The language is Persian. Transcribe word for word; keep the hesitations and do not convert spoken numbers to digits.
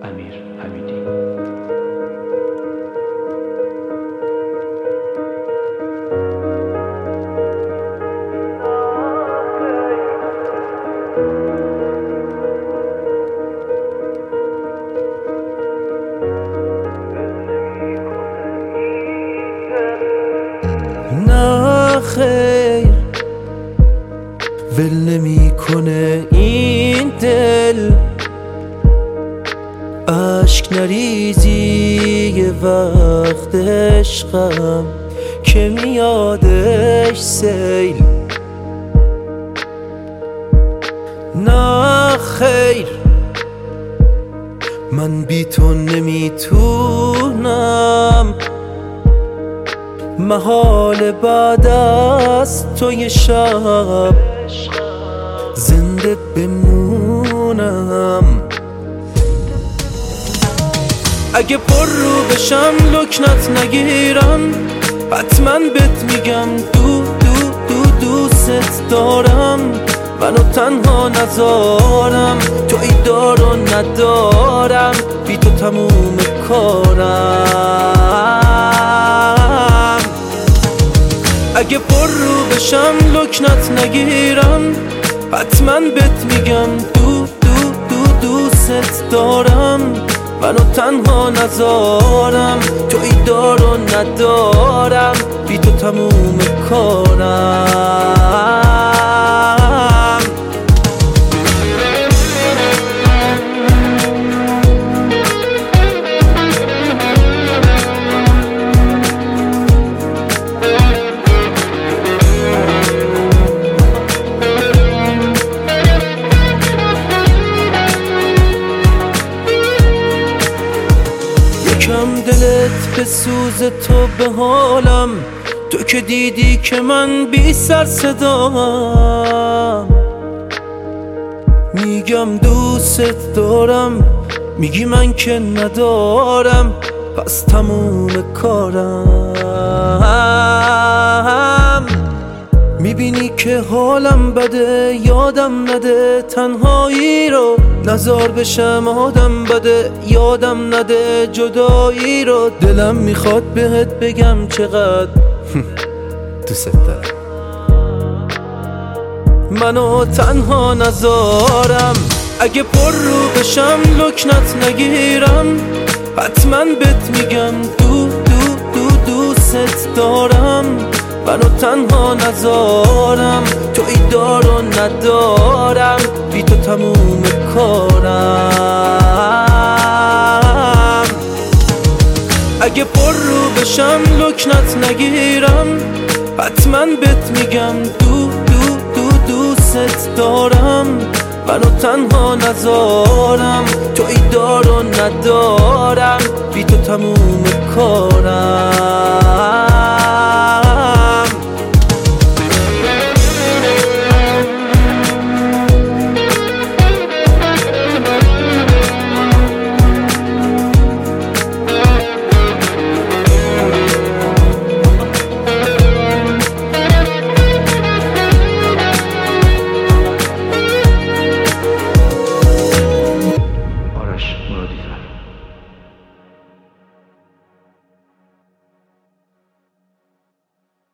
امیر حمیدی. نه خیر ول نمی کنه این دل، عشق نریزی یه وقت عشقم که میادش سیل. نه خیر من بی تو نمیتونم، محال بعد از تو یه شب زنده بمونم. اگه پر رو بشم لکنت نگیرم، حتما بهت میگم دو دو دو دوست دارم، منو تنها نذارم، توی دار و ندارم، بی تو تموم کارم. اگه پر رو بشم لکنت نگیرم، حتما بهت میگم دو دو دو دوست دارم، منو تنها نذارم، توی دار و ندارم، بی تو تموم کارم. یکم دلت به سوز تو به حالم، تو که دیدی که من بی سر صدام، میگم دوست دارم، میگی من که ندارم، پس تموم کارم. میبینی که حالم بده، یادم نده تنهایی رو، نزار بشم آدم بده، یادم نده جدایی رو. دلم میخواد بهت بگم چقدر دوست دارم، منو تنها نذارم. اگه پر رو بشم لکنت نگیرم، حتما بهت میگم دو دو دو دوست دارم، منو تنها نذارم، توی دار و ندارم، بی تو تموم کارم. اگه پر رو بشم لکنت نگیرم، حتما بهت میگم دو دو دو دوست دارم، منو تنها نذارم، توی دار و ندارم، بی تو تموم کارم.